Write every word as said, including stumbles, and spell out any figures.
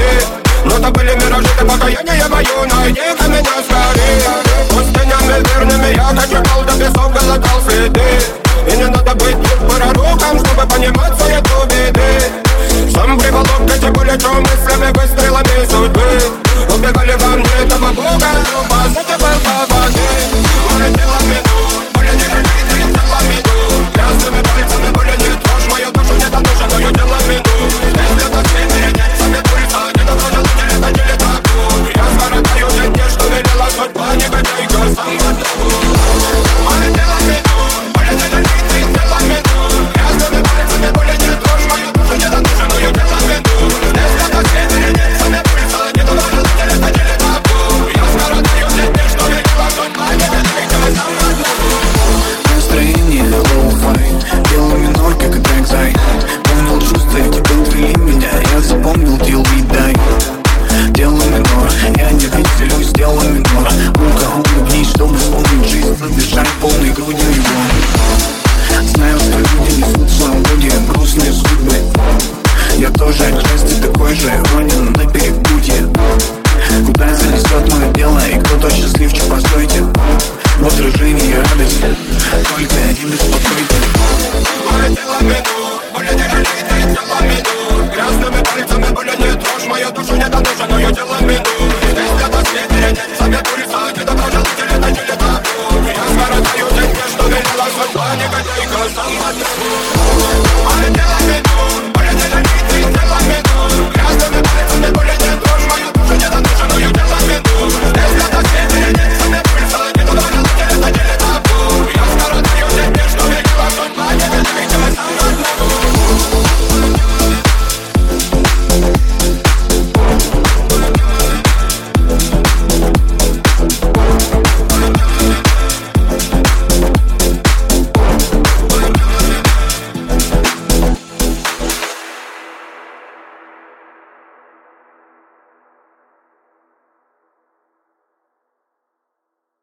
Но то были миражи, ты покаяние мое, найди-ка меня скорее. Пустынями верными я кочевал, до песок глотал следы. И не надо быть тут пророком, чтобы понимать суету беды. Сам приволок эти более мыслями, выстрелами судьбы. Убегали во мне этого бога, но по сути был по воде. Полетела минут, более не горит, и тело минут. Грязными пальцами более не трожь, мою душу не доношен, но ее тело минут. Если так не перенять, сами пульса, не доношен, не летать, не летать. Я скоротаю все дни, что велела судьба, негодяйка, сам одного. Полетела минут, более не горит, и тело минут. Грязными пальцами более не трожь, мою душу не доношен, но ее тело минут. Если так не перенять, сами пульса, не доношен, не летать, не летать. Я скоротаю все дни, что велела судьба, негодяйка, сам одного. Настроение лоу-фай, дело минор, как и трек зай. Понял чувства, эти подвели меня, я запомнил deal we die. Дело минор, я не веселюсь, дело минор. Рука улыбнись, чтобы вспомнить жизнь, задышать полной грудью его. Знаю, что люди несут в своем роде грустные судьбы. Я тоже отчасти такой же, ранен на перепутье. Куда занесет мое дело, и кто-то счастливчик, постойте. В отражении радость, только не беспокойте. Полетела минут, более не горит, и тело минут. Грязными пальцами более не трожь, мою душу не доношен, но ее тело минут. Если это свет перенять, сами пульса, не доброжил, не летать, не летать. Я скоротаю день, что велела судьба, негодяйка, сама.